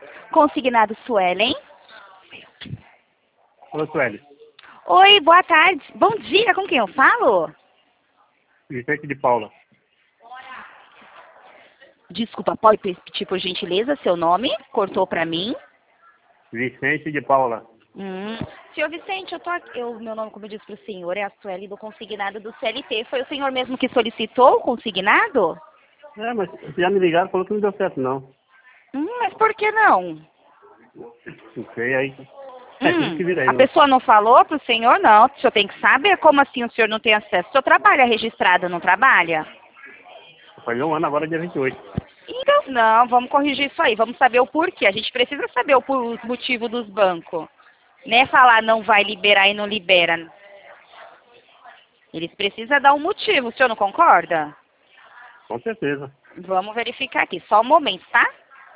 Consignado Suelen. Ô, Sueli, Oi, boa tarde. Bom dia, com quem eu falo? Vicente de Paula. Desculpa, pode repetir por gentileza seu nome? Cortou pra mim. Vicente de Paula. Senhor Vicente, eu tô aqui. Meu nome, como eu disse para o senhor, é a Sueli do consignado do CLT. Foi o senhor mesmo que solicitou o consignado? É, mas já me ligaram, falou que não deu certo, não. Mas por que não? Não sei, aí. É tudo que vira aí, A não. pessoa não falou para o senhor? Não. O senhor tem que saber como assim o senhor não tem acesso. O senhor trabalha registrado, não trabalha? Faz um ano agora, dia 28. Então, não, vamos corrigir isso aí. Vamos saber o porquê. A gente precisa saber os motivos dos bancos. Não é falar não vai liberar e não libera. Eles precisam dar um motivo. O senhor não concorda? Com certeza. Vamos verificar aqui. Só um momento, tá?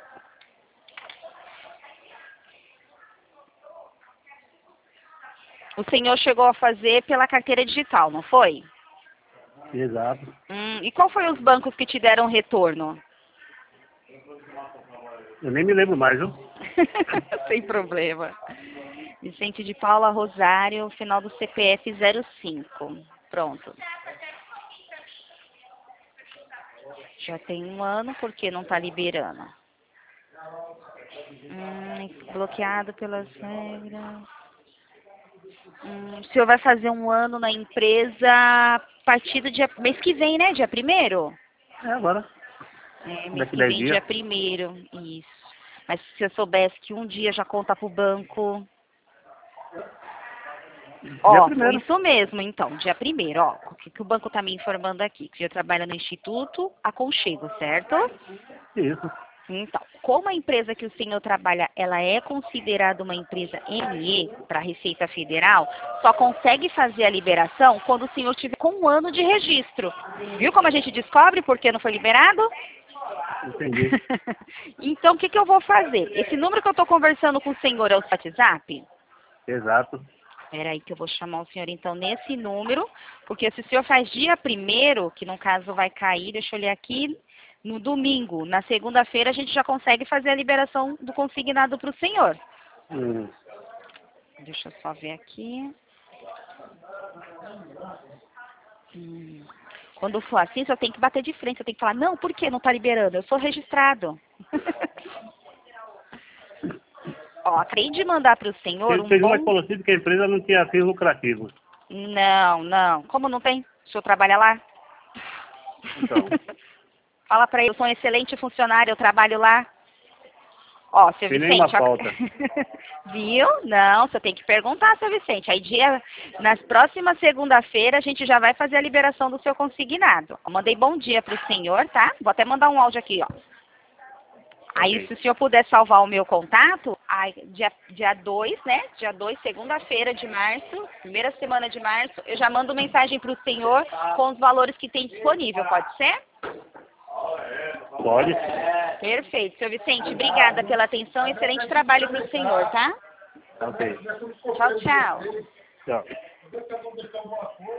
O senhor chegou a fazer pela carteira digital, não foi? Exato. E qual foi os bancos que te deram retorno? Eu nem me lembro mais, viu? Sem problema. Vicente de Paula Rosário, final do CPF 05. Pronto. Já tem um ano, por que não está liberando? Bloqueado pelas regras. O senhor vai fazer um ano na empresa a partir do dia... mês que vem, né? Dia 1º? É agora. Mês Daqui que 10 vem, dias. dia 1º. Isso. Mas se eu soubesse que um dia já conta para o banco... Dia Ó, primeiro. isso mesmo, então, dia 1º, ó, o que o banco está me informando aqui, que já trabalha no Instituto Aconchego, certo? Isso. Então, como a empresa que o senhor trabalha, ela é considerada uma empresa ME para a Receita Federal, só consegue fazer a liberação quando o senhor tiver com um ano de registro. Viu como a gente descobre por que não foi liberado? Entendi. Então, o que eu vou fazer? Esse número que eu estou conversando com o senhor é o WhatsApp? Exato. Espera aí que eu vou chamar o senhor então nesse número, porque se o senhor faz dia 1º, que no caso vai cair, deixa eu olhar aqui, no domingo, na segunda-feira a gente já consegue fazer a liberação do consignado para o senhor. Deixa eu só ver aqui. Quando for assim, você tem que bater de frente, você tem que falar, não, por que não está liberando? Eu sou registrado. Ó, acabei de mandar para o senhor Ele um fez bom... uma conhecida que a empresa não tinha fins lucrativos. Não. Como não tem? O senhor trabalha lá? Então. Fala pra ele, eu sou um excelente funcionário, eu trabalho lá. Ó, seu Tem nenhuma Vicente, ó, falta. viu? Não, você tem que perguntar, seu Vicente. Aí nas próximas segunda-feira a gente já vai fazer a liberação do seu consignado. Eu mandei bom dia pro senhor, tá? Vou até mandar um áudio aqui, ó. Aí, Ok. se o senhor puder salvar o meu contato, aí, dia 2, né? Dia 2, segunda-feira de março, primeira semana de março, eu já mando mensagem pro senhor com os valores que tem disponível, pode ser? Pode? Perfeito, seu Vicente. Obrigada pela atenção. Excelente trabalho para o senhor, tá? Ok. Tchau, tchau. Tchau.